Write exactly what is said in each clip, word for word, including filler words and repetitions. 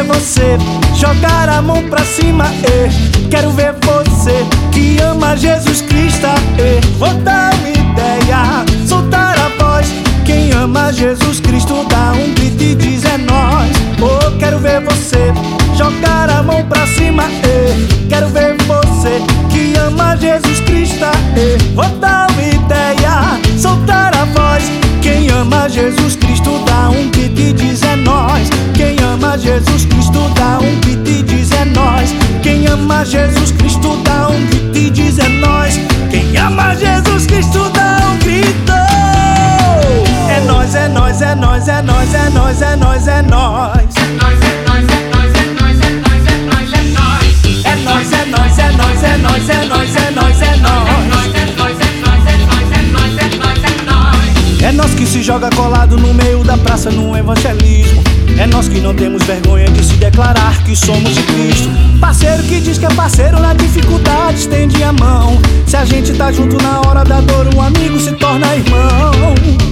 você jogar a mão pra cima, e quero ver você que ama Jesus Cristo, e vou dar uma ideia, soltar a voz. Quem ama Jesus Cristo dá um grito e diz é nóis. Oh, quero ver você jogar a mão pra cima, e quero ver você que ama Jesus Cristo, e vou dar uma ideia, soltar a voz. Quem ama Jesus Cristo dá um grito e diz é nóis. Quem ama Jesus Cristo dá um grito e diz é nóis. Quem ama Jesus Cristo dá um grito e diz é nóis. Quem ama Jesus Cristo dá um grito. É nóis, é nóis, é nóis, é nóis, é nóis, é nóis, é nóis. É nóis, é nóis, é nóis, é nóis, é nóis, é nóis, é nóis. É nós que se joga colado no meio da praça no evangelismo. É nós que não temos vergonha de se declarar que somos de Cristo. Parceiro que diz que é parceiro na dificuldade, estende a mão. Se a gente tá junto na hora da dor, um amigo se torna irmão.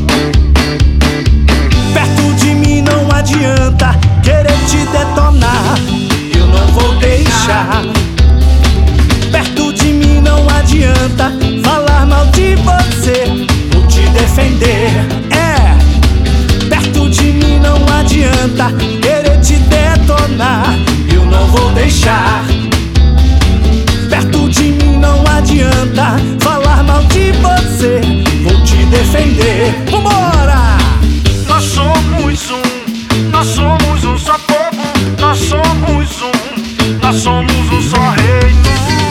Perto de mim não adianta querer te detonar, eu não vou deixar. Perto de mim não adianta falar mal de você, vou te defender. É, perto de mim não adianta querer te detonar, eu não vou deixar. Perto de mim não adianta falar mal de você, vou te defender. Vambora! Nós somos um, nós somos um só povo, nós somos um, nós somos um só reino.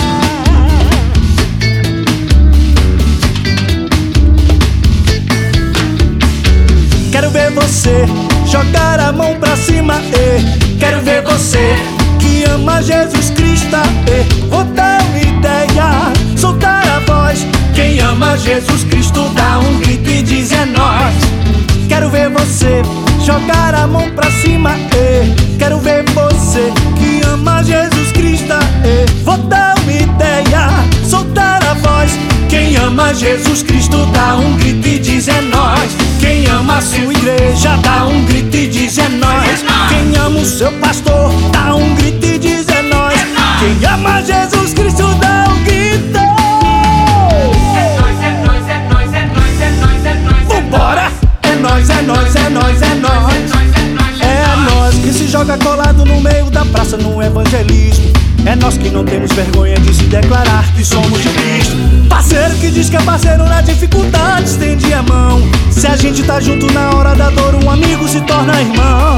Quero ver você jogar a mão pra cima, e quero ver você que ama Jesus Cristo, e vou dar uma ideia, soltar a voz. Quem ama Jesus Cristo dá um grito e diz é nóis. Quero ver você jogar a mão pra cima, e quero ver você que ama Jesus Cristo, e vou dar uma ideia, soltar a voz. Quem ama Jesus Cristo dá um grito e diz é nóis. Quem ama a sua igreja dá um grito e diz é nóis. Quem ama o seu pastor dá um grito e diz é nóis. Quem ama Jesus Cristo dá um grito. É nóis, é nóis, é nóis, é nóis, é nóis, é nóis. Vambora! É nóis, é nóis, é nóis, é nóis. É nós que se joga colado no meio da praça no evangelismo. É nós que não temos vergonha de se declarar que somos de Cristo. Parceiro que diz que é parceiro na dificuldade, estende a mão. Se a gente tá junto na hora da dor, um amigo se torna irmão.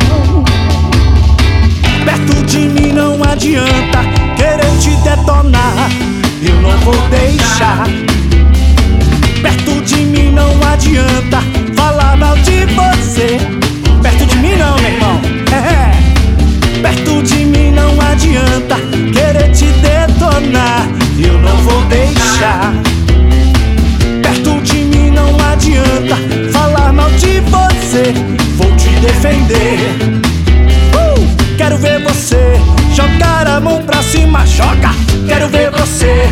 Perto de mim não adianta querer te detonar, eu não vou deixar. Perto de mim não adianta falar mal de você. Perto de mim não, meu irmão. É. Perto de mim não adianta querer te detonar, eu não vou deixar. Perto de mim não adianta falar mal de você, vou te defender. uh! Quero ver você jogar a mão pra cima, joga. Quero ver você